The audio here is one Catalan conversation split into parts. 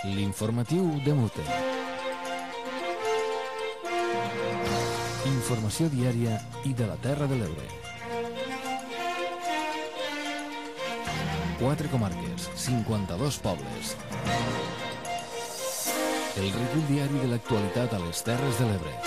L'informatiu de Mute. Informació diària i de la Terra de l'Ebre. 4 comarques, 52 pobles. El recull diari de l'actualitat a les Terres de l'Ebre.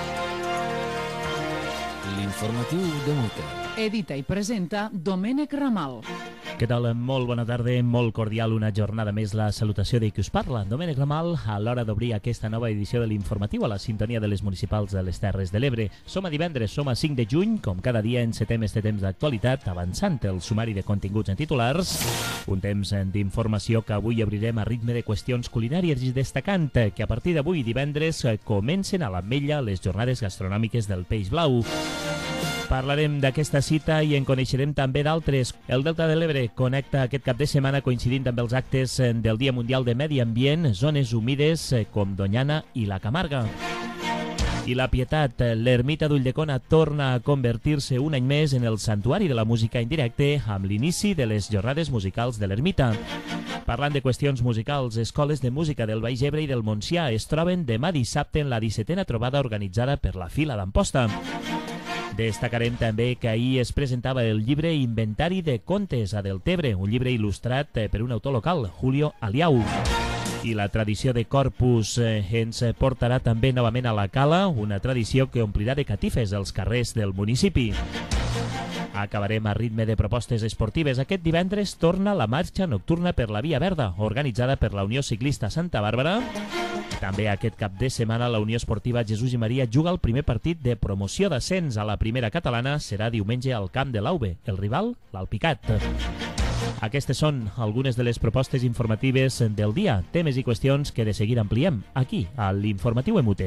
L'informatiu de Mute. Edita i presenta Domènec Ramal. Què tal? Molt bona tarda, molt cordial, una jornada més, la salutació de qui us parla. Domènec Ramal, a l'hora d'obrir aquesta nova edició de l'Informatiu a la sintonia de les municipals de les Terres de l'Ebre. Som a divendres, som a 5 de juny, com cada dia encetem este temps d'actualitat, avançant el sumari de continguts en titulars, un temps d'informació que avui obrirem a ritme de qüestions culinàries i destacant que a partir d'avui divendres comencen a l'Ametlla les jornades gastronòmiques del Peix Blau. Parlarem d'aquesta cita i en coneixerem també d'altres. El Delta de l'Ebre connecta aquest cap de setmana coincidint amb els actes del Dia Mundial de Medi Ambient, zones humides com Doñana i la Camarga. I la Pietat, l'ermita d'Ulldecona torna a convertir-se un any més en el santuari de la música en directe amb l'inici de les jornades musicals de l'ermita. Parlant de qüestions musicals, escoles de música del Baix Ebre i del Montsià es troben demà dissabte en la 17a trobada organitzada per la Fila d'Amposta. Destacarem també que ahir es presentava el llibre Inventari de Contes a Deltebre, un llibre il·lustrat per un autor local, Julio Aliau. I la tradició de Corpus ens portarà també novament a la Cala, una tradició que omplirà de catifes els carrers del municipi. Acabarem a ritme de propostes esportives. Aquest divendres torna la marxa nocturna per la Via Verda, organitzada per la Unió Ciclista Santa Bàrbara. També aquest cap de setmana la Unió Esportiva Jesús i Maria juga el primer partit de promoció d'ascens a la primera catalana. Serà diumenge al camp de l'Auve. El rival, l'Alpicat. Aquestes són algunes de les propostes informatives del dia, temes i qüestions que de seguir ampliem aquí, a l'Informatiu Emute.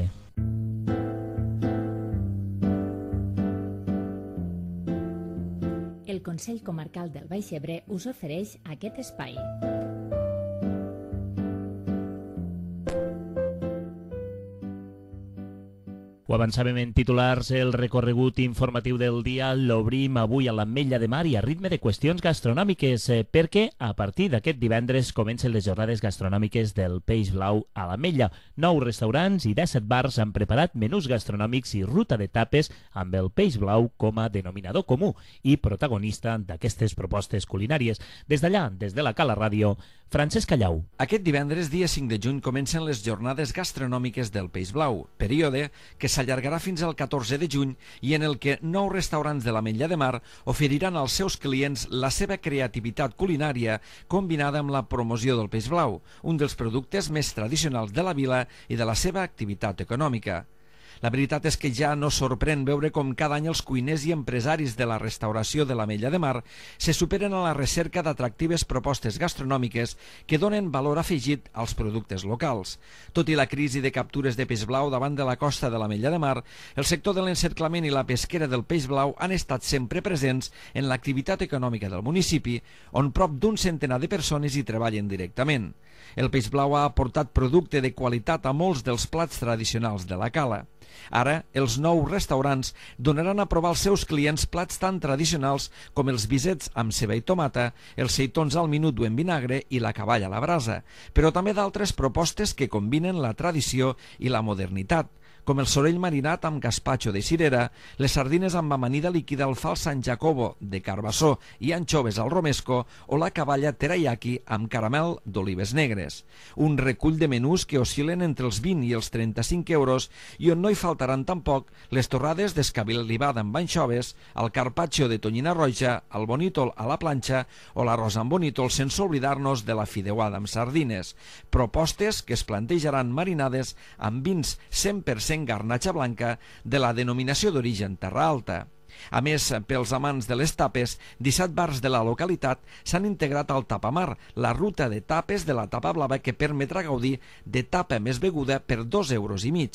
El Consell Comarcal del Baix Ebre us ofereix aquest espai. Ho avançàvem en titulars, el recorregut informatiu del dia l'obrim avui a l'Ametlla de Mar i a ritme de qüestions gastronòmiques, perquè a partir d'aquest divendres comencen les jornades gastronòmiques del Peix Blau a l'Ametlla. 9 restaurants i 17 bars han preparat menús gastronòmics i ruta de tapes amb el Peix Blau com a denominador comú i protagonista d'aquestes propostes culinàries. Des d'allà, des de la Cala Ràdio, Francesc Callau. Aquest divendres, dia 5 de juny, comencen les jornades gastronòmiques del Peix Blau, període que s'allargarà fins al 14 de juny i en el que 9 restaurants de l'Ametlla de Mar oferiran als seus clients la seva creativitat culinària combinada amb la promoció del peix blau, un dels productes més tradicionals de la vila i de la seva activitat econòmica. La veritat és que ja no sorprèn veure com cada any els cuiners i empresaris de la restauració de l'Ametlla de Mar se superen a la recerca d'atractives propostes gastronòmiques que donen valor afegit als productes locals. Tot i la crisi de captures de peix blau davant de la costa de l'Ametlla de Mar, el sector de l'encerclament i la pesquera del peix blau han estat sempre presents en l'activitat econòmica del municipi, on prop d'un centenar de persones hi treballen directament. El peix blau ha aportat producte de qualitat a molts dels plats tradicionals de la Cala. Ara, els 9 restaurants donaran a provar als seus clients plats tan tradicionals com els bisets amb ceba i tomata, els seitons al minut o en vinagre i la caballa a la brasa, però també d'altres propostes que combinen la tradició i la modernitat, com el sorell marinat amb gazpacho de cirera, les sardines amb amanida líquida al fals San Jacobo de carbassó i anxoves al romesco o la caballa teriyaki amb caramel d'olives negres. Un recull de menús que oscil·len entre els 20 i els 35 euros i on no hi faltaran tampoc les torrades d'escabel·livada amb anxoves, el carpaccio de tonyina roja, el bonítol a la planxa o l'arròs amb bonítol, sense oblidar-nos de la fideuada amb sardines. Propostes que es plantejaran marinades amb vins 100% garnatxa blanca de la denominació d'origen Terra Alta. A més, pels amants de les tapes, 17 bars de la localitat s'han integrat al Tapamar, la ruta de tapes de la Tapa Blava que permetrà gaudir de tapa més beguda per 2,5 euros.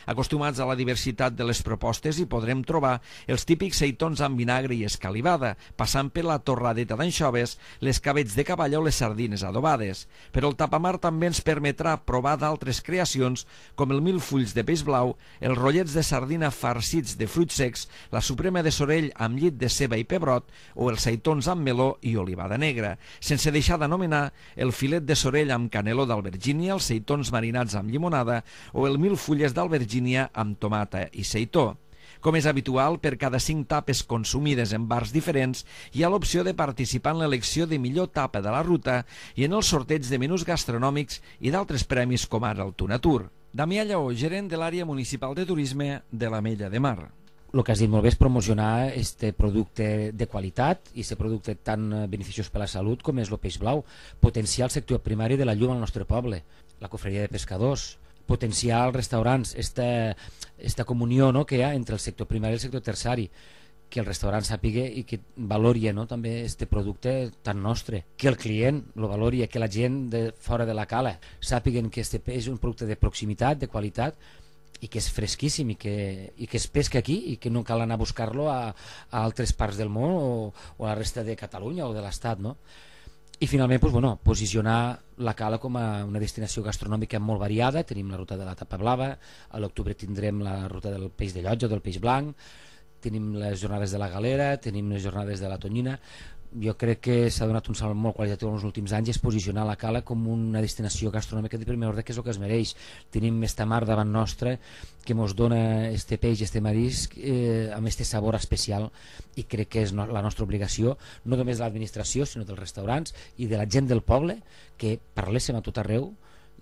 Acostumats a la diversitat de les propostes hi podrem trobar els típics seitons amb vinagre i escalivada, passant per la torradeta d'anxoves, les cabells de cavall o les sardines adobades. Però el tapamar també ens permetrà provar d'altres creacions com el milfulls de peix blau, els rotllets de sardina farcits de fruits secs, la suprema de sorell amb llit de ceba i pebrot o els seitons amb meló i olivada negra, sense deixar d'anomenar el filet de sorell amb caneló d'albergínia, els seitons marinats amb llimonada o el milfulles d'albergínia amb tomata i seitó. Com és habitual, per cada 5 tapes consumides en bars diferents hi ha l'opció de participar en l'elecció de millor tapa de la ruta i en el sorteig de menús gastronòmics i d'altres premis com ara el Tunatur. Damià Lleó, gerent de l'àrea municipal de turisme de l'Ametlla de Mar. El que has dit molt bé és promocionar este producte de qualitat i aquest producte tan beneficiós per a la salut com és el peix blau, potenciar el sector primari de la llum al nostre poble, la cofreria de pescadors, potenciar els restaurants, esta comunió, no, que hi ha entre el sector primari i el sector terciari, que el restaurant sàpiga i que valori, no, també este producte tan nostre, que el client lo valori, que la gent de fora de la cala sàpiguen que este és un producte de proximitat, de qualitat, i que és fresquíssim i que es pesca aquí i que no cal anar a buscar-lo a altres parts del món o a la resta de Catalunya o de l'Estat, no? I finalment, posicionar la Cala com a una destinació gastronòmica molt variada. Tenim la ruta de la tapa blava, a l'octubre tindrem la ruta del peix de llotja o del peix blanc, tenim les jornades de la galera, tenim les jornades de la tonyina. Jo crec que s'ha donat un salt molt qualitatiu en els últims anys, és posicionar la Cala com una destinació gastronòmica de primer ordre, que és el que es mereix. Tenim esta mar davant nostra que ens dona este peix, este marisc, amb este sabor especial, i crec que és la nostra obligació, no només de l'administració, sinó dels restaurants i de la gent del poble, que parléssim a tot arreu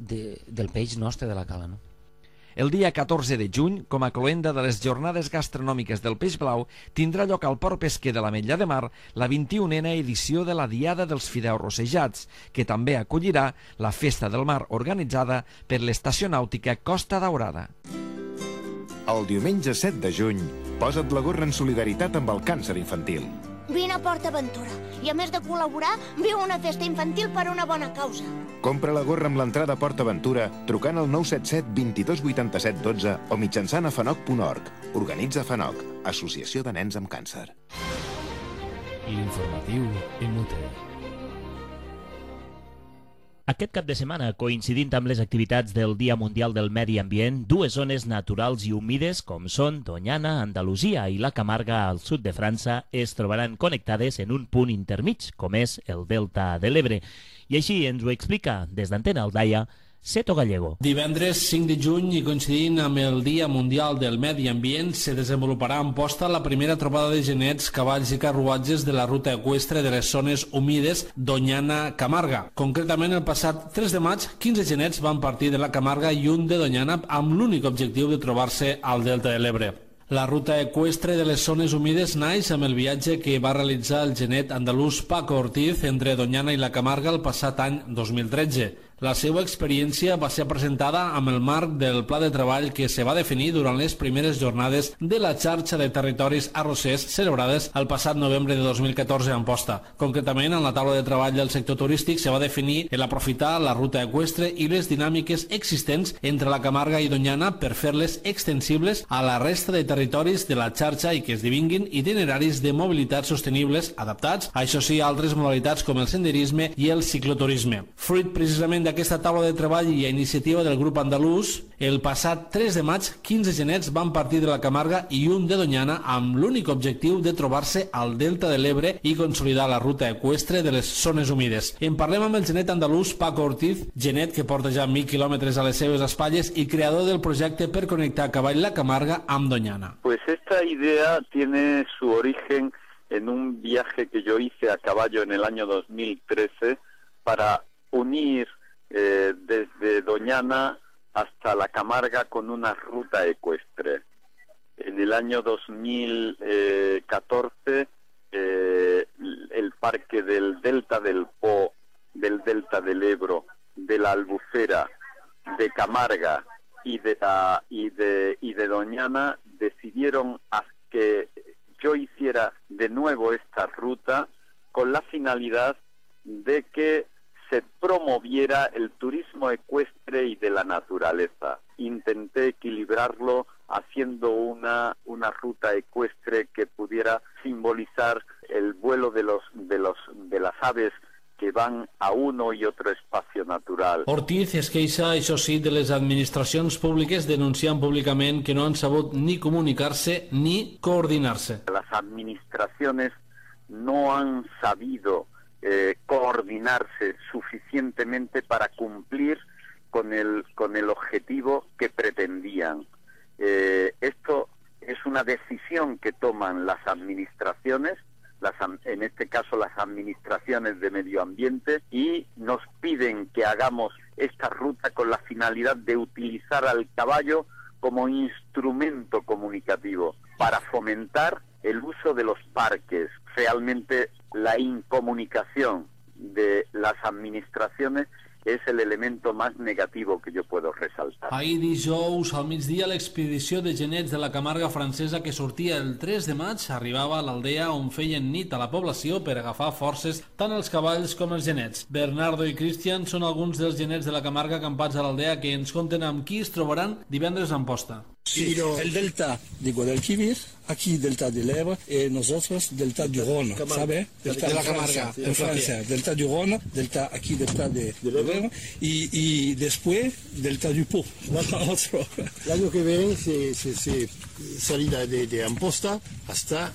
del peix nostre de la Cala, no? El dia 14 de juny, com a cloenda de les jornades gastronòmiques del Peix Blau, tindrà lloc al Port Pesquer de l'Ametlla de Mar la 21a edició de la Diada dels Fideus Rossejats, que també acollirà la Festa del Mar organitzada per l'Estació Nàutica Costa Daurada. El diumenge 7 de juny, posa't la gorra en solidaritat amb el càncer infantil. Vine a PortAventura i, a més de col·laborar, viu una festa infantil per a una bona causa. Compra la gorra amb l'entrada a PortAventura trucant al 977 22 87 12 o mitjançant a fanoc.org. Organitza FANOC, Associació de Nens amb Càncer. L'informatiu Inútil. Aquest cap de setmana, coincidint amb les activitats del Dia Mundial del Medi Ambient, dues zones naturals i humides, com són Doñana, Andalusia i la Camarga, al sud de França, es trobaran connectades en un punt intermig, com és el Delta de l'Ebre. I així ens ho explica, des d'Antena Aldaia, Seto Gallego. Divendres 5 de juny i coincidint amb el Dia Mundial del Medi Ambient se desenvoluparà a Amposta la primera trobada de genets, cavalls i carruatges de la ruta eqüestre de les zones humides Doñana-Camarga. Concretament, el passat 3 de maig, 15 genets van partir de la Camarga i un de Doñana amb l'únic objectiu de trobar-se al Delta de l'Ebre. La ruta eqüestre de les zones humides naix amb el viatge que va realitzar el genet andalús Paco Ortiz entre Doñana i la Camarga el passat any 2013. La seva experiència va ser presentada amb el marc del pla de treball que se va definir durant les primeres jornades de la xarxa de territoris arrossers celebrades el passat novembre de 2014 a Amposta. Concretament, en la taula de treball del sector turístic se va definir l'aprofitar la ruta eqüestre i les dinàmiques existents entre la Camarga i Doñana per fer-les extensibles a la resta de territoris de la xarxa i que esdevinguin itineraris de mobilitat sostenibles adaptats, a això sí, a altres modalitats com el senderisme i el cicloturisme. Fruit precisament d'aquesta taula de treball i a iniciativa del grup andalús, el passat 3 de maig, 15 genets van partir de la Camarga i un de Doñana amb l'únic objectiu de trobar-se al Delta de l'Ebre i consolidar la ruta eqüestre de les zones humides. En parlem amb el genet andalús Paco Ortiz, genet que porta ja 1.000 quilòmetres a les seves espatlles i creador del projecte per connectar a cavall la Camarga amb Doñana. Pues esta idea tiene su origen en un viaje que yo hice a caballo en el año 2013 para unir desde Doñana hasta la Camarga con una ruta ecuestre. En el año 2014 el parque del Delta del Po, del Delta del Ebro, de la Albufera, de Camarga y de Doñana decidieron que yo hiciera de nuevo esta ruta con la finalidad de que se promoviera el turismo ecuestre y de la naturaleza. Intenté equilibrarlo haciendo una ruta ecuestre que pudiera simbolizar el vuelo de las aves que van a uno y otro espacio natural. Ortiz es queixa, això sí, de les administracions públiques denunciant públicament que no han sabut ni comunicar-se ni coordinar-se. Las administraciones no han sabido coordinarse suficientemente para cumplir con el objetivo que pretendían. Esto es una decisión que toman las administraciones, en este caso las administraciones de medio ambiente, y nos piden que hagamos esta ruta con la finalidad de utilizar al caballo como instrumento comunicativo para fomentar el uso de los parques. Realmente la incomunicación de las administraciones és l'element més negatiu que jo puedo resaltar. Ahir dijous al migdia l'expedició de genets de la Camarga francesa que sortia el 3 de maig arribava a l'aldea on feien nit a la població per agafar forces tant els cavalls com els genets. Bernardo i Cristian són alguns dels genets de la Camarga acampats a l'aldea que ens conten amb qui es trobaran divendres a Amposta. Sí, el delta de Guadalquivir, aquí delta de l'Ebre y nosotros delta du Rhône, ¿sabe? Delta de la Camarga, en Francia, delta du Rhône, delta aquí delta de l'Ebre y después delta du Pô. El año que viene se salida de Amposta hasta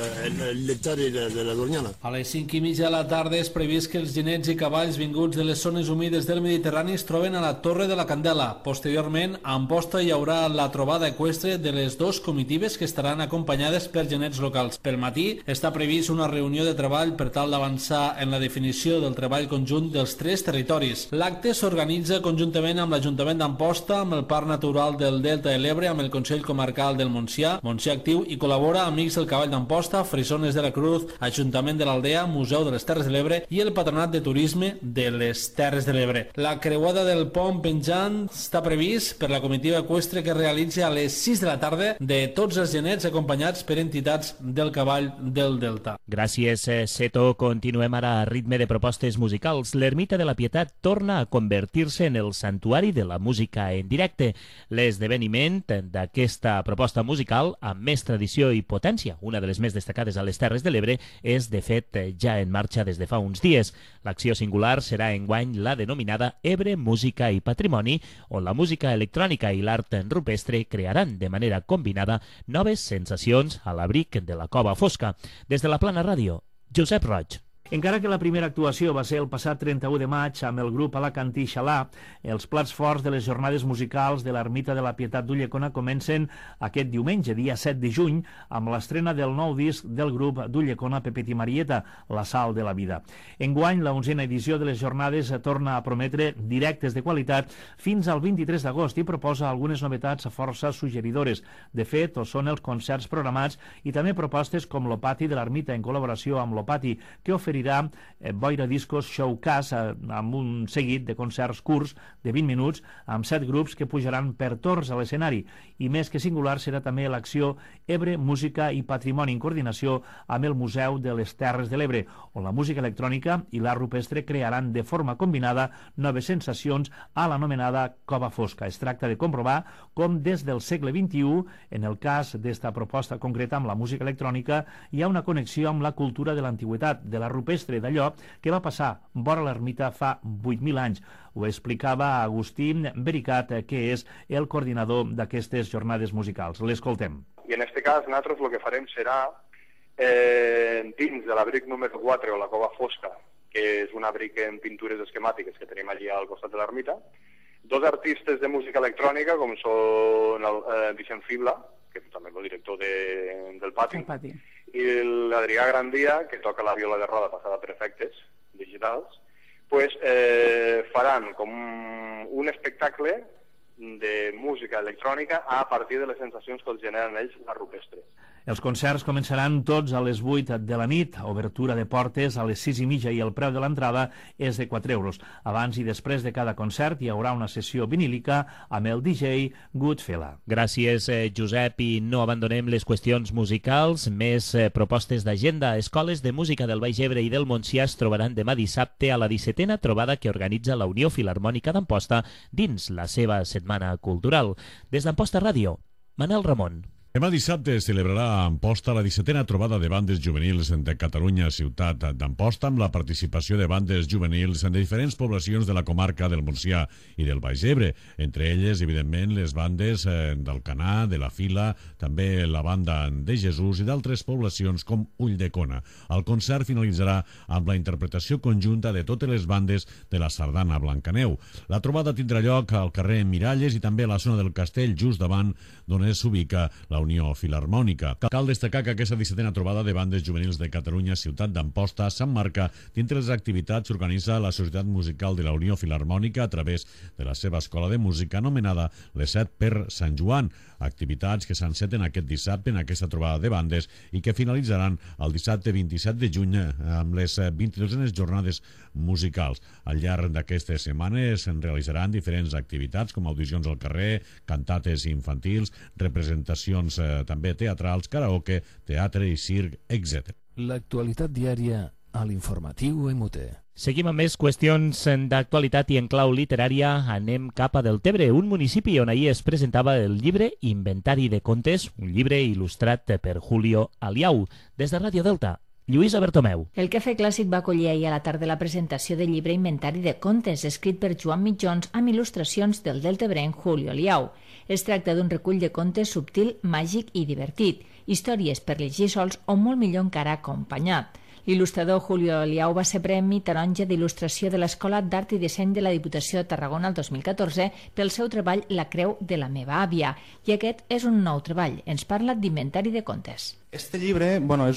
el delta de la Doñana. A les 5:30 de la tarda és previst que els genets i cavalls vinguts de les zones humides del Mediterrani es troben a la Torre de la Candela. Posteriorment, a Amposta hi haurà la trobada eqüestre de les dues comitives que estaran acompanyades per genets locals. Pel matí està previst una reunió de treball per tal d'avançar en la definició del treball conjunt dels tres territoris. L'acte s'organitza conjuntament amb l'Ajuntament d'Amposta, amb el Parc Natural del Delta de l'Ebre, amb el Consell Comarcal del Montsià Actiu, i col·labora Amics del Cavall d'Amposta, Frisones de la Cruz, Ajuntament de l'Aldea, Museu de les Terres de l'Ebre i el Patronat de Turisme de les Terres de l'Ebre. La creuada del pont penjant està previst per la comitiva eqüestre que realitza a les 6 de la tarda de tots els genets acompanyats per entitats del cavall del Delta. Gràcies, Seto. Continuem ara a ritme de propostes musicals. L'Ermita de la Pietat torna a convertir-se en el santuari de la música en directe. L'esdeveniment d'aquesta proposta musical amb més tradició i potència, una de les més destacades a les Terres de l'Ebre, és de fet ja en marxa des de fa uns dies. L'acció singular serà enguany la denominada Ebre Música i Patrimoni, on la música electrònica i l'art rupestre crearan de manera combinada noves sensacions a l'abric de la Cova Fosca. Des de la Plana Ràdio, Josep Roig. Encara que la primera actuació va ser el passat 31 de maig amb el grup Alacantí Xalà, els plats forts de les jornades musicals de l'Ermita de la Pietat d'Ulldecona comencen aquest diumenge, dia 7 de juny, amb l'estrena del nou disc del grup d'Ulldecona Pepet i Marieta, La Sal de la Vida. Enguany, la 11a edició de les jornades torna a prometre directes de qualitat fins al 23 d'agost i proposa algunes novetats força suggeridores. De fet, són els concerts programats i també propostes com l'Opati de l'Ermita en col·laboració amb l'Opati, que oferirà Boira Discos Showcase amb un seguit de concerts curts de 20 minuts amb 7 grups que pujaran per torns a l'escenari. I més que singular serà també l'acció Ebre Música i Patrimoni en coordinació amb el Museu de les Terres de l'Ebre, on la música electrònica i l'art rupestre crearan de forma combinada noves sensacions a l'anomenada Cova Fosca. Es tracta de comprovar com des del segle XXI, en el cas d'esta proposta concreta amb la música electrònica, hi ha una connexió amb la cultura de l'antiguitat, de la rupestre, d'allò que va passar vora l'ermita fa 8.000 anys. Ho explicava Agustí Bericat, que és el coordinador d'aquestes jornades musicals. L'escoltem. I en aquest cas nosaltres el que farem serà dins de l'abric número 4 o la Cova Fosca, que és un abric en pintures esquemàtiques que tenim allí al costat de l'ermita, dos artistes de música electrònica com són Vicent Fibla, que també és el director del Pati, i l'Adrià Grandia, que toca la viola de roda passada per efectes digitals, pues, faran com un espectacle de música electrònica a partir de les sensacions que els generen ells la rupestre. Els concerts començaran tots a les 8 de la nit, obertura de portes a les 6:30 i el preu de l'entrada és de 4 euros. Abans i després de cada concert hi haurà una sessió vinílica amb el DJ Goodfella. Gràcies, Josep, i no abandonem les qüestions musicals. Més propostes d'agenda. Escoles de música del Baix Ebre i del Montsià es trobaran demà dissabte a la 17a trobada que organitza la Unió Filharmònica d'Amposta dins la seva setmana cultural. Des d'Amposta Ràdio, Manel Ramon. Demà dissabte es celebrarà a Amposta la 17a trobada de bandes juvenils de Catalunya, ciutat d'Amposta, amb la participació de bandes juvenils de diferents poblacions de la comarca del Montsià i del Baix Ebre, entre elles, evidentment, les bandes d'Alcanar, de la Fila, també la banda de Jesús i d'altres poblacions com Ulldecona. El concert finalitzarà amb la interpretació conjunta de totes les bandes de la sardana Blancaneu. La trobada tindrà lloc al carrer Miralles i també a la zona del Castell, just davant d'on s'ubica la Unió Filharmònica. Cal destacar que aquesta 17a trobada de bandes juvenils de Catalunya, ciutat d'Amposta, s'emmarca dintre les activitats que organitza la Societat Musical de la Unió Filharmònica a través de la seva escola de música anomenada Les Set per Sant Joan. Activitats que s'enceten aquest dissabte en aquesta trobada de bandes i que finalitzaran el dissabte 27 de juny amb les 22 jornades musicals. Al llarg d'aquestes setmanes se'n realitzaran diferents activitats com audicions al carrer, cantates infantils, representacions també teatrals, karaoke, teatre i circ, etc. L'actualitat diària a l'informatiu MUT. Seguim amb més qüestions d'actualitat i en clau literària. Anem cap a Deltebre, un municipi on ahir es presentava el llibre Inventari de Contes, un llibre il·lustrat per Julio Aliau. Des de Ràdio Delta, Lluïsa Bertomeu. El Cafè Clàssic va acollir ahir a la tarda la presentació del llibre Inventari de Contes, escrit per Joan Mitjons amb il·lustracions del deltebrenc Julio Aliau. Es tracta d'un recull de contes subtil, màgic i divertit, històries per llegir sols o molt millor encara acompanyat. L'il·lustrador Julio Aliau va ser Premi Taronja d'il·lustració de l'Escola d'Art i Disseny de la Diputació de Tarragona el 2014 pel seu treball La Creu de la meva àvia. I aquest és un nou treball. Ens parla d'Inventari de Contes. Este llibre és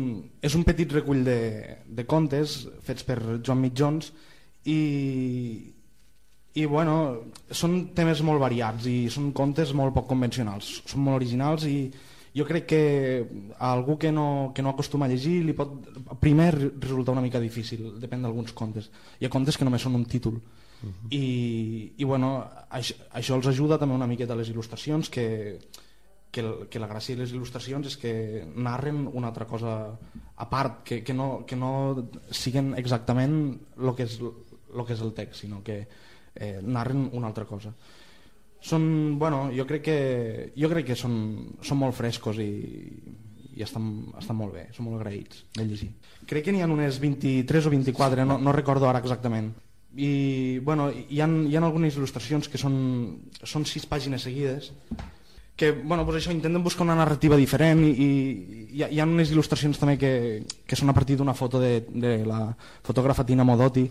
un petit recull de contes fets per Joan Mitjons i són temes molt variats i són contes molt poc convencionals. Són molt originals i jo crec que a algú que no acostuma a llegir li pot primer resultar una mica difícil, depèn d'alguns contes. Hi ha contes que només són un títol. I això els ajuda també una miqueta a les il·lustracions, que la gràcia de les il·lustracions és que narren una altra cosa a part, que no siguen exactament el que és el text, sinó que narren una altra cosa. Jo crec que són molt frescos i estan molt bé, són molt agraïts de llegir. Crec que n'hi ha unes 23 o 24, no recordo ara exactament. I hi ha algunes il·lustracions que són 6 pàgines seguides que això intenten buscar una narrativa diferent i hi ha unes il·lustracions també que són a partir d'una foto de la fotògrafa Tina Modotti,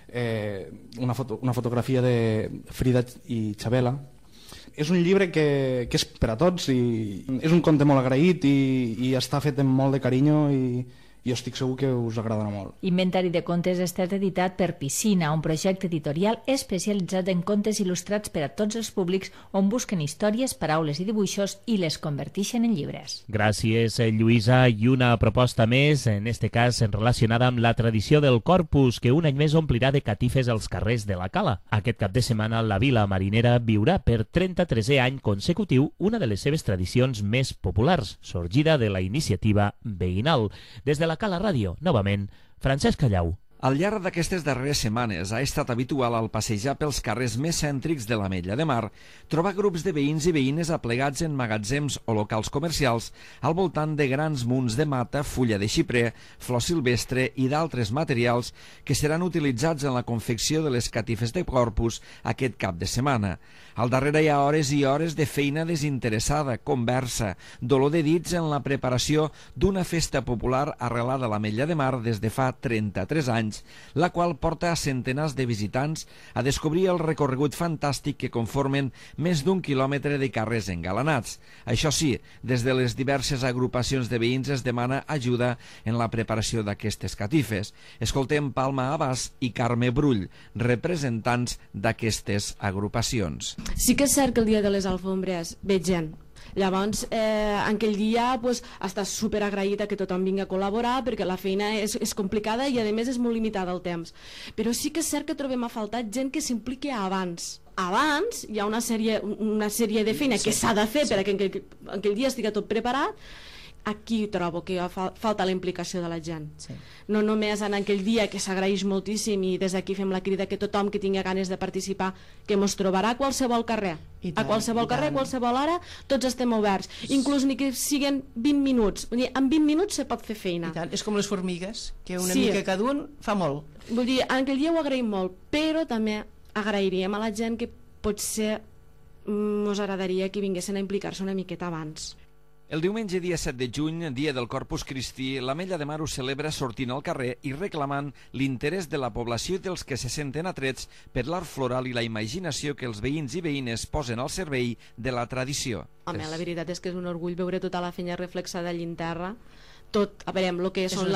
una fotografia de Frida i Chabela. És un llibre que és per a tots i és un conte molt agraït i està fet amb molt de carinyo i jo estic segur que us agradarà molt. Inventari de Contes ha estat editat per Piscina, un projecte editorial especialitzat en contes il·lustrats per a tots els públics on busquen històries, paraules i dibuixos i les converteixen en llibres. Gràcies, Lluïsa. I una proposta més, en este cas relacionada amb la tradició del Corpus, que un any més omplirà de catifes als carrers de la Cala. Aquest cap de setmana la Vila Marinera viurà per 33è any consecutiu una de les seves tradicions més populars, sorgida de la iniciativa veïnal. Des de la Cala Ràdio, novament, Francesc Callau. Al llarg d'aquestes darreres setmanes ha estat habitual al passejar pels carrers més cèntrics de l'Ametlla de Mar trobar grups de veïns i veïnes aplegats en magatzems o locals comercials al voltant de grans munts de mata, fulla de xiprer, flor silvestre i d'altres materials que seran utilitzats en la confecció de les catifes de Corpus aquest cap de setmana. Al darrere hi ha hores i hores de feina desinteressada, conversa, dolor de dits en la preparació d'una festa popular arrelada a l'Ametlla de Mar des de fa 33 anys, la qual porta a centenars de visitants a descobrir el recorregut fantàstic que conformen més d'1 quilòmetre de carrers engalanats. Això sí, des de les diverses agrupacions de veïns es demana ajuda en la preparació d'aquestes catifes. Escoltem Palma Abbas i Carme Brull, representants d'aquestes agrupacions. Sí que és cert que el dia de les alfombres veig gent, Llavors, aquell dia estàs superagraït que tothom vingui a col·laborar perquè la feina és complicada i a més és molt limitada el temps. Però sí que és cert que trobem a faltar gent que s'impliqui abans. Abans hi ha una sèrie de feina que s'ha de fer perquè aquell dia estigui tot preparat. Aquí trobo que falta la implicació de la gent. No només en aquell dia, que s'agraeix moltíssim, i des d'aquí fem la crida que tothom que tingui ganes de participar, que mos trobarà a qualsevol carrer. A qualsevol carrer, a qualsevol hora, tots estem oberts. Inclús ni que siguin 20 minuts. Vull dir, en 20 minuts se pot fer feina. I tant, és com les formigues, que una mica cada un fa molt. Vull dir, aquell dia ho agraïm molt, però també agrairíem a la gent que potser ens agradaria que vinguessin a implicar-se una miqueta abans. El diumenge dia 7 de juny, dia del Corpus Christi, l'Ametlla de Mar ho celebra sortint al carrer i reclamant l'interès de la població i dels que se senten atrets per l'art floral i la imaginació que els veïns i veïnes posen al servei de la tradició. Home, la veritat és que és un orgull veure tota la feina reflexada allà en terra, tot, a veure, el que són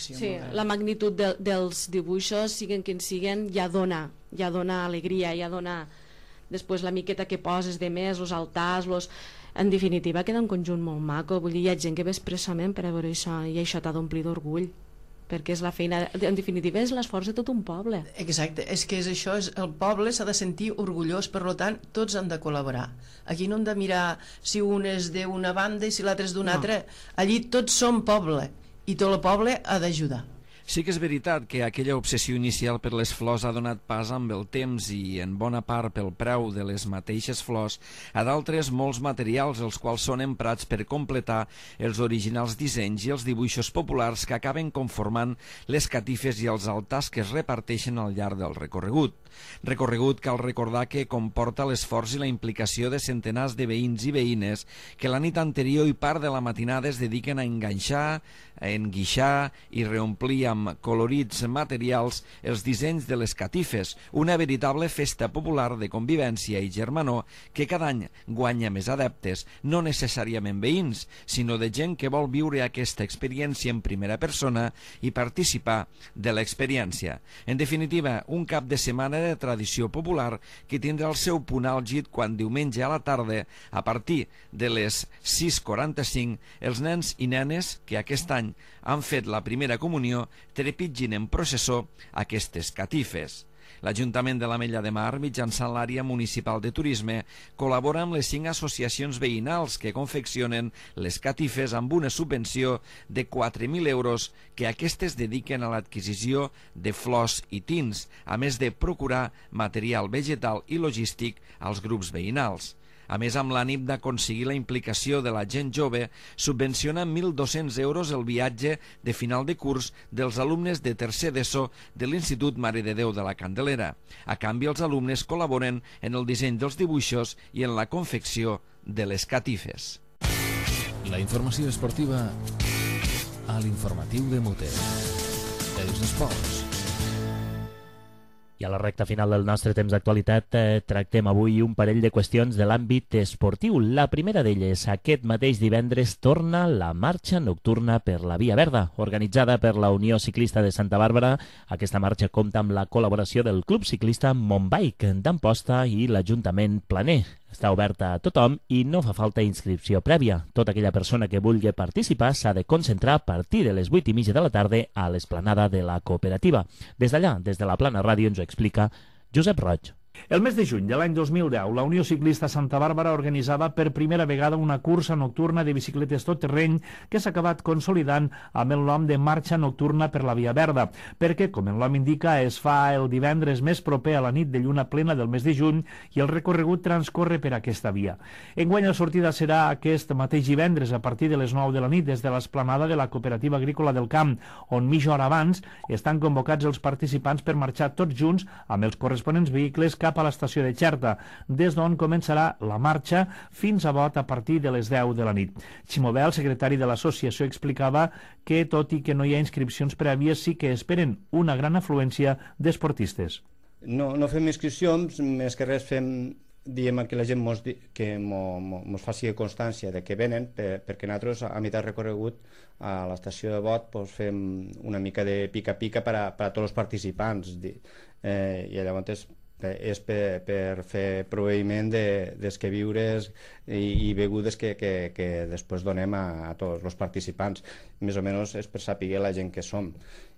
la magnitud dels dibuixos, siguen quins siguen, ja dona alegria, ja dona després la miqueta que poses de més, els altars, en definitiva queda un conjunt molt maco. Vull dir, hi ha gent que ve expressament per a veure això i això t'ha d'omplir d'orgull, perquè és la feina, en definitiva és l'esforç de tot un poble. Exacte, és que és això, el poble s'ha de sentir orgullós, per tant tots han de col·laborar. Aquí no hem de mirar si un és d'una banda i si l'altre és d'una altra. Allí tots som poble i tot el poble ha d'ajudar. Sí que és veritat que aquella obsessió inicial per les flors ha donat pas amb el temps i en bona part pel preu de les mateixes flors a d'altres molts materials els quals són emprats per completar els originals dissenys i els dibuixos populars que acaben conformant les catifes i els altars que es reparteixen al llarg del recorregut. Recorregut cal recordar que comporta l'esforç i la implicació de centenars de veïns i veïnes que la nit anterior i part de la matinada es dediquen a enganxar, a enguixar i reomplir amb colorits materials els dissenys de les catifes, una veritable festa popular de convivència i germanor que cada any guanya més adeptes, no necessàriament veïns, sinó de gent que vol viure aquesta experiència en primera persona i participar de l'experiència. En definitiva, un cap de setmana de tradició popular que tindrà el seu punt àlgid quan diumenge a la tarda, a partir de les 6:45, els nens i nenes que aquest any han fet la primera comunió trepitgin en processó aquestes catifes. L'Ajuntament de l'Ametlla de Mar, mitjançant l'àrea municipal de turisme, col·labora amb les 5 associacions veïnals que confeccionen les catifes amb una subvenció de 4.000 euros que aquestes dediquen a l'adquisició de flors i tints, a més de procurar material vegetal i logístic als grups veïnals. A més, amb l'ànim d'aconseguir la implicació de la gent jove, subvenciona 1.200 euros el viatge de final de curs dels alumnes de tercer d'ESO de l'Institut Mare de Déu de la Candelera. A canvi, els alumnes col·laboren en el disseny dels dibuixos i en la confecció de les catifes. La informació esportiva a l'informatiu de Moter. Els esports. I a la recta final del nostre temps d'actualitat tractem avui un parell de qüestions de l'àmbit esportiu. La primera d'elles, aquest mateix divendres torna la marxa nocturna per la Via Verda, organitzada per la Unió Ciclista de Santa Bàrbara. Aquesta marxa compta amb la col·laboració del Club Ciclista Montbike d'Amposta i l'Ajuntament Planer. Està oberta a tothom i no fa falta inscripció prèvia. Tota aquella persona que vulgui participar s'ha de concentrar a partir de les 8:30 de la tarda a l'esplanada de la cooperativa. Des d'allà, des de la Plana Ràdio, ens ho explica Josep Roig. El mes de juny de l'any 2010, la Unió Ciclista Santa Bàrbara organitzava per primera vegada una cursa nocturna de bicicletes tot terreny que s'ha acabat consolidant amb el nom de Marxa Nocturna per la Via Verda, perquè, com el nom indica, es fa el divendres més proper a la nit de lluna plena del mes de juny i el recorregut transcorre per aquesta via. Enguany la sortida serà aquest mateix divendres a partir de les 9 de la nit des de l'esplanada de la Cooperativa Agrícola del Camp, on mitja hora abans estan convocats els participants per marxar tots junts amb els corresponents vehicles cap a l'estació de Xerta, des d'on començarà la marxa fins a Bot a partir de les 10 de la nit. Ximobé, el secretari de l'associació, explicava que, tot i que no hi ha inscripcions prèvies, sí que esperen una gran afluència d'esportistes. No fem inscripcions, més que res diem que la gent mos faci constància de que venen, perquè nosaltres a meitat recorregut a l'estació de Bot fem una mica de pica-pica per a tots els participants i llavors és per fer proveïment d'esqueviures i begudes que després donem a tots els participants. Més o menys és per saber la gent que som.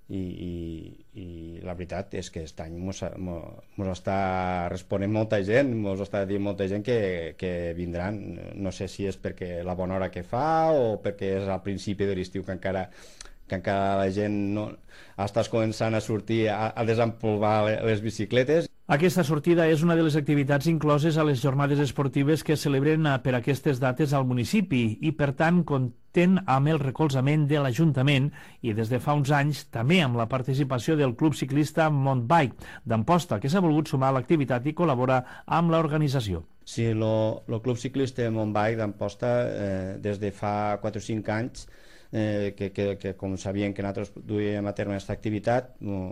I la veritat és que aquest any mos està responent molta gent, mos està dient molta gent que vindran. No sé si és perquè la bona hora que fa o perquè és al principi de l'estiu que encara la gent no estàs començant a sortir a desempolvar les bicicletes. Aquesta sortida és una de les activitats incloses a les jornades esportives que es celebren per aquestes dates al municipi i, per tant, compten amb el recolzament de l'Ajuntament i des de fa uns anys també amb la participació del Club Ciclista Montbike d'Amposta, que s'ha volgut sumar a l'activitat i col·labora amb l'organització. Sí, el Club Ciclista Montbike d'Amposta des de fa 4 o 5 anys que com sabien que nosaltres duíem a terme aquesta activitat,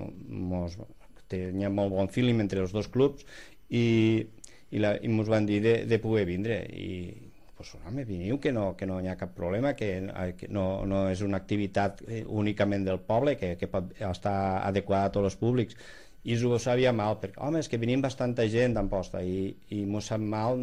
tenia molt bon feeling entre els dos clubs i ens van dir de poder vindre i home, veniu que no hi ha cap problema, que no és una activitat únicament del poble, que pot estar adequada a tots els públics. I us ho sabia mal, perquè home, és que venim bastanta gent d'Amposta i mos sap mal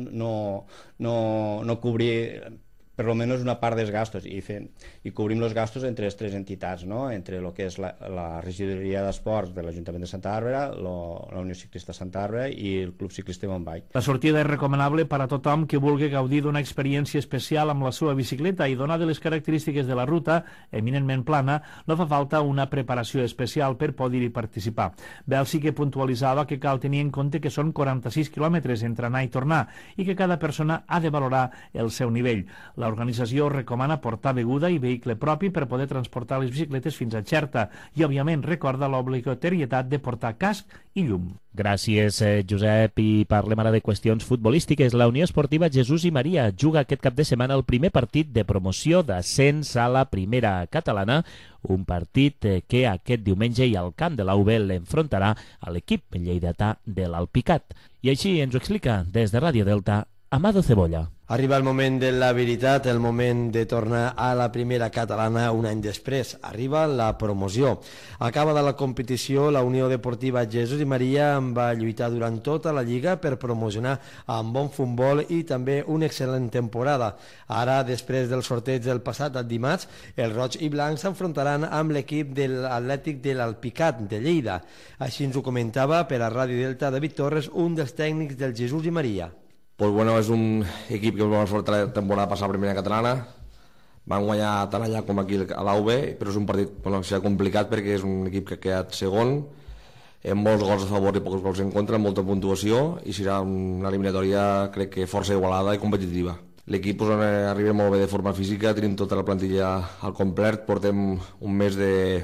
no cobrir per almenys una part dels gastos i cobrim els gastos entre les 3 entitats, no? Entre el que és la regidoria d'esports de l'Ajuntament de Santa Bàrbara, la Unió Ciclista Santa Bàrbara i el Club Ciclista Montbike. La sortida és recomanable per a tothom que vulgui gaudir d'una experiència especial amb la seva bicicleta i donada les característiques de la ruta, eminentment plana, no fa falta una preparació especial per poder-hi participar. Bel sí que puntualitzava que cal tenir en compte que són 46 quilòmetres entre anar i tornar i que cada persona ha de valorar el seu nivell. L'organització recomana portar beguda i vehicle propi per poder transportar les bicicletes fins a Xerta i, òbviament, recorda l'obligatorietat de portar casc i llum. Gràcies, Josep. I parlem ara de qüestions futbolístiques. La Unió Esportiva Jesús i Maria juga aquest cap de setmana el primer partit de promoció d'ascens a la primera catalana, un partit que aquest diumenge i al camp de l'AUB l'enfrontarà a l'equip lleidatà de l'Alpicat. I així ens ho explica des de Ràdio Delta Amado Cebolla. Arriba el moment de la veritat, el moment de tornar a la primera catalana un any després. Arriba la promoció. Acaba de la competició, la Unió Deportiva Jesús i Maria va lluitar durant tota la lliga per promocionar amb bon futbol i també una excel·lent temporada. Ara, després del sorteig del passat dimarts, els roig i blancs s'enfrontaran amb l'equip de l'Atlètic de l'Alpicat de Lleida. Així ens ho comentava per a Ràdio Delta David Torres, un dels tècnics del Jesús i Maria. Pues bueno, és un equip que vam sortir la temporada passada a primera catalana, van guanyar tant allà com aquí a l'AUB, però és un partit que serà complicat perquè és un equip que ha quedat segon, amb molts gols a favor i pocs gols en contra, amb molta puntuació, i serà una eliminatòria, crec que força igualada i competitiva. L'equip arriba molt bé de forma física, tenim tota la plantilla al complet, portem un mes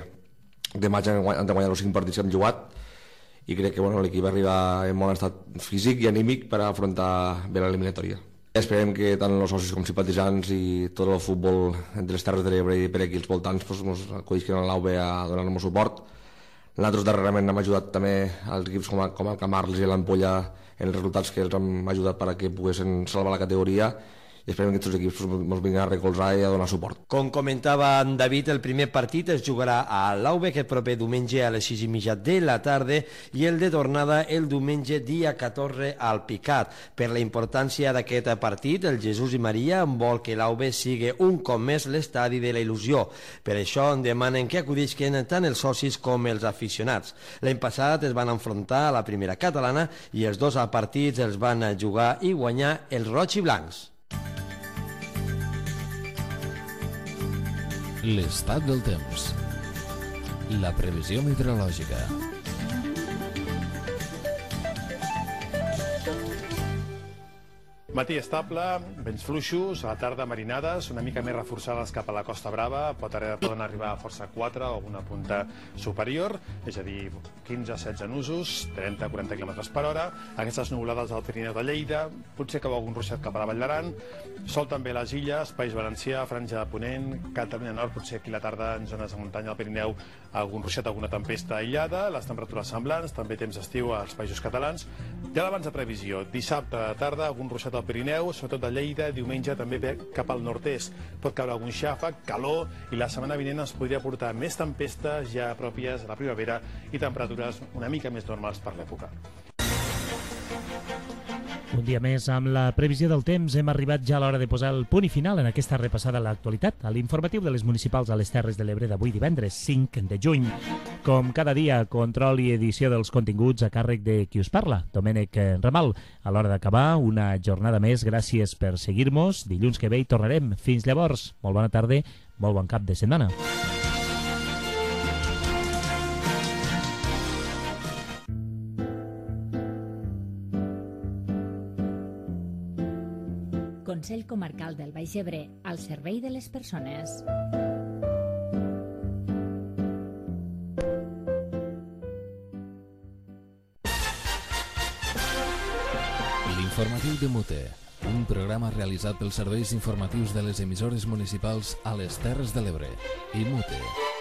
de maig de guanyar els 5 partits que hem jugat, i crec que l'equip arriba en bon estat físic i anímic per afrontar bé l'eliminatòria. Esperem que tant els socis com simpatitzants i tot el futbol entre les Terres de l'Ebre i per aquí els voltants ens acudisquen a l'AUB a donar-nos suport. Nosaltres darrerament hem ajudat també als equips com el Camarles i l'Ampolla en els resultats que els hem ajudat perquè poguessin salvar la categoria, i esperem que tots els equips ens vinguin a recolzar i a donar suport. Com comentava en David, el primer partit es jugarà a l'AUB aquest proper diumenge a les 6:30 de la tarda i el de tornada el diumenge dia 14 al Picat. Per la importància d'aquest partit, el Jesús i Maria vol que l'AUB sigui un cop més l'estadi de la il·lusió. Per això en demanen que acudisquen tant els socis com els aficionats. L'any passat es van enfrontar a la primera catalana i els dos partits els van jugar i guanyar els roig i blancs. L'estat del temps. La previsió meteorològica. Matí estable, vents fluixos, a la tarda marinades, una mica més reforçades cap a la Costa Brava, poden arribar a força 4 o alguna punta superior, és a dir, 15-16 nusos, 30-40 km per hora, aquestes nuvolades al Pirineu de Lleida, potser cau algun ruixat cap a la Vall d'Aran, sol també a les Illes, País Valencià, Franja de Ponent, Catalunya Nord, potser aquí a la tarda en zones de muntanya del Pirineu, algun ruixat, alguna tempesta aïllada, les temperatures semblants, també temps estiu als Països Catalans. Ja abans de previsió, dissabte a la tarda, algun ruixat al Pirineu, sobretot a Lleida, diumenge també ve cap al nord-est. Pot caure algun xàfec, calor, i la setmana vinent ens podria portar més tempestes ja pròpies a la primavera i temperatures una mica més normals per l'època. Un dia més, amb la previsió del temps, hem arribat ja a l'hora de posar el punt i final en aquesta repassada a l'actualitat, a l'informatiu de les municipals a les Terres de l'Ebre d'avui divendres 5 de juny. Com cada dia, control i edició dels continguts a càrrec de qui us parla, Domènec Ramal. A l'hora d'acabar, una jornada més, gràcies per seguir-nos. Dilluns que ve hi tornarem. Fins llavors, molt bona tarda, molt bon cap de setmana. Consell Comarcal del Baix Ebre, al servei de les persones. L'informatiu de Mute, un programa realitzat pels serveis informatius de les emissores municipals a les Terres de l'Ebre i Mute.